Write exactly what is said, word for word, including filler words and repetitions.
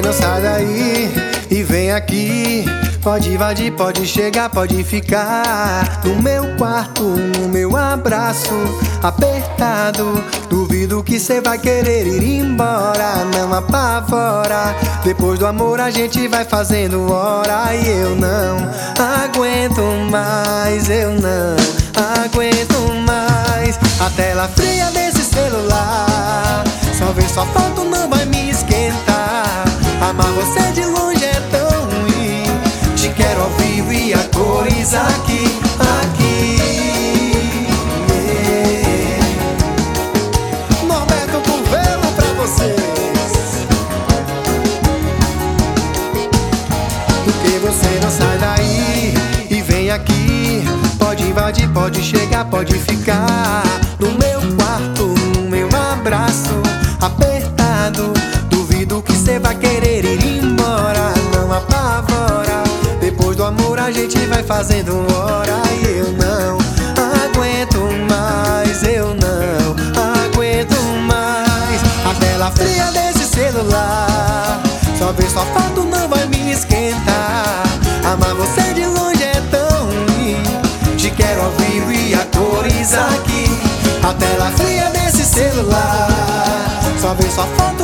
não sai daí e vem aqui. Pode invadir, pode chegar, pode ficar no meu quarto, no meu abraço apertado. Duvido que cê vai querer ir embora, não apavora. Depois do amor a gente vai fazendo hora. E eu não aguento mais, eu não aguento mais. A tela fria desse celular, só vê sua foto, não vai me esquentar. Amar você de longe é tão ruim, te quero ao vivo e a cores aqui, aqui, yeah. Norberto Curvelo pra vocês. Porque você não sai daí e vem aqui. Pode invadir, pode chegar, pode ficar no meu quarto, no meu abraço apertado. Duvido que cê vai querer ir embora, não apavora. Depois do amor a gente vai fazendo hora. E eu não aguento mais, eu não aguento mais. A tela fria desse celular, só ver sua foto não vai me esquentar. Amar você de longe é tão ruim, te quero ao vivo e a cores aqui. A tela fria desse celular, só ver sua foto